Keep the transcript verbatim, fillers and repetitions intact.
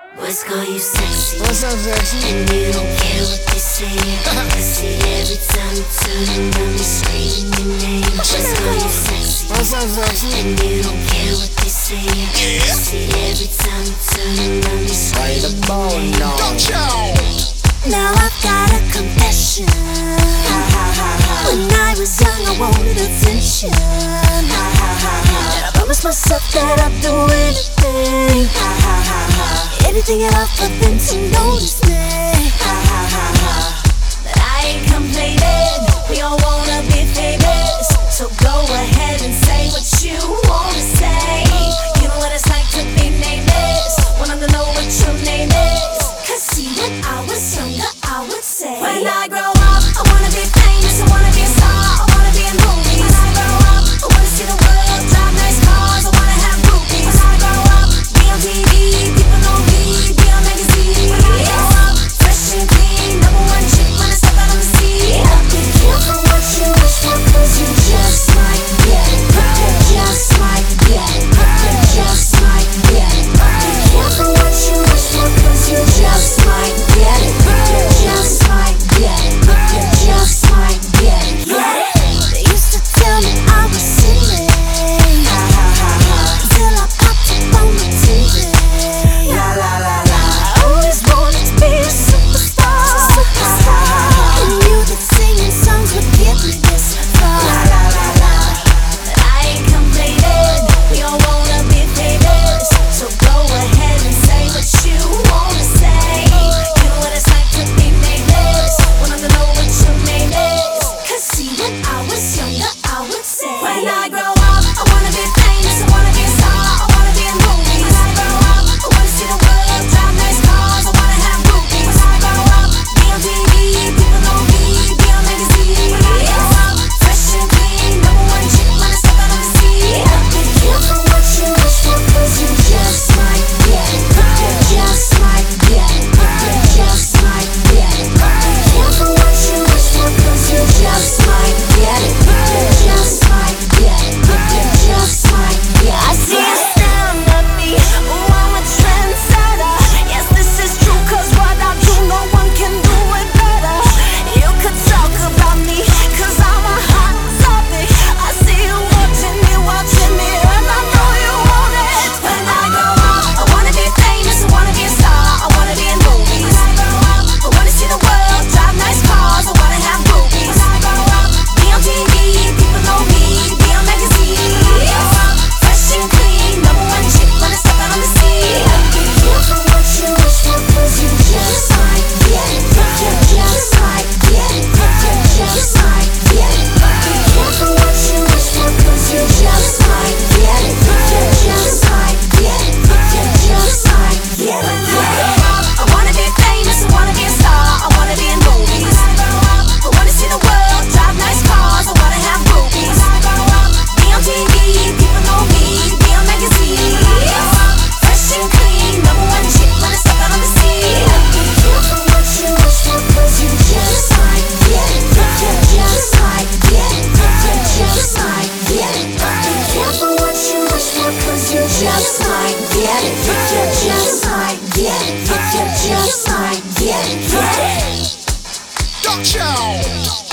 Boys call you sexy, What's up, sexy? and you don't care what they say. I see every time you turn around, they screaming your name. Boys call you sexy, What's up, sexy? and you don't care what they say. I see every time you turn around, they Right screaming about your name. now. Now I've got a confession. When I was young, I wanted attention. And I promised myself that I'd do anything, anything at all for them to notice me. But I ain't complaining. We all wanna be famous, so go ahead and say what you wanna say. You know what it's like to be nameless, wanna know what your name is. Cause see, when I was younger, I would say, when I grow up, I wanna be famous, I wanna be a star, I wanna be in movies. When I grow up, I wanna see the world, drive nice cars, I wanna have groupies. When I grow up, be on T V, people know me, be on magazines. When I grow up, fresh and clean, number one chick when I step out on the scene. Be careful what you wish for, cause you just might get it. You just might get it. You just might get it. Be careful what you wish for, cause you just might get it. You just might get it. You just might get it. Get it? They used to tell me I was silly, till I popped up on the T V. La la la la. I always wanted to be a superstar, and knew that singing songs would get me this far. La la la la. But I ain't complaining. We all wanna be famous, so go ahead and say what you wanna say. You know what it's like to be nameless, wanna know what your name is. Cause see, when I was younger, I would say, when I grow up, I wanna be famous, I wanna be a star, I wanna be in movies. When I grow up, I wanna see the world, drive nice cars, I wanna have groupies. When I grow up, be on T V, people know me, be on magazines. When I grow up, fresh and clean, number one chick when I step out on the scene. Be careful what you wish for, cause you just might get it. You just might get it. You just might get it. Be careful what you wish for, cause you just might get it. You just might get it. You just might get it. I see you staring at me. Ooh, I'm a trendsetter. Yes, this is true, cause what I do, no one can do it better. You could talk about me, cause I'm a hot topic. I see you watching me, watching me, and I know you want it. When I grow up, I wanna be famous, I wanna be a star, I wanna be in movies. When I grow up, I wanna see the world, drive nice cars, I wanna have groupies. When I grow up, be on T V, people know me, be on magazines. Fresh and clean, number one chick when I step out on the scene. Be careful what you wish for, cause you just might get it. You just might get it. You just might get it. Be careful what you wish for, cause you just might get it. You just might get it. You just might get it. When I grow up, I wanna be famous, I wanna be a star, I wanna be in movies. When I grow up, I wanna see the world, drive nice cars, I wanna have groupies. When I grow up, be on T V, people know me, be on magazines. Fresh and clean, number one chick when I step out on the scene. Be careful what you wish for, cause you just might get it. You just might get it. You just might get it. Be careful what you wish for, cause you just might get it. You just might get it. You just might get it. Get it. Dutch out.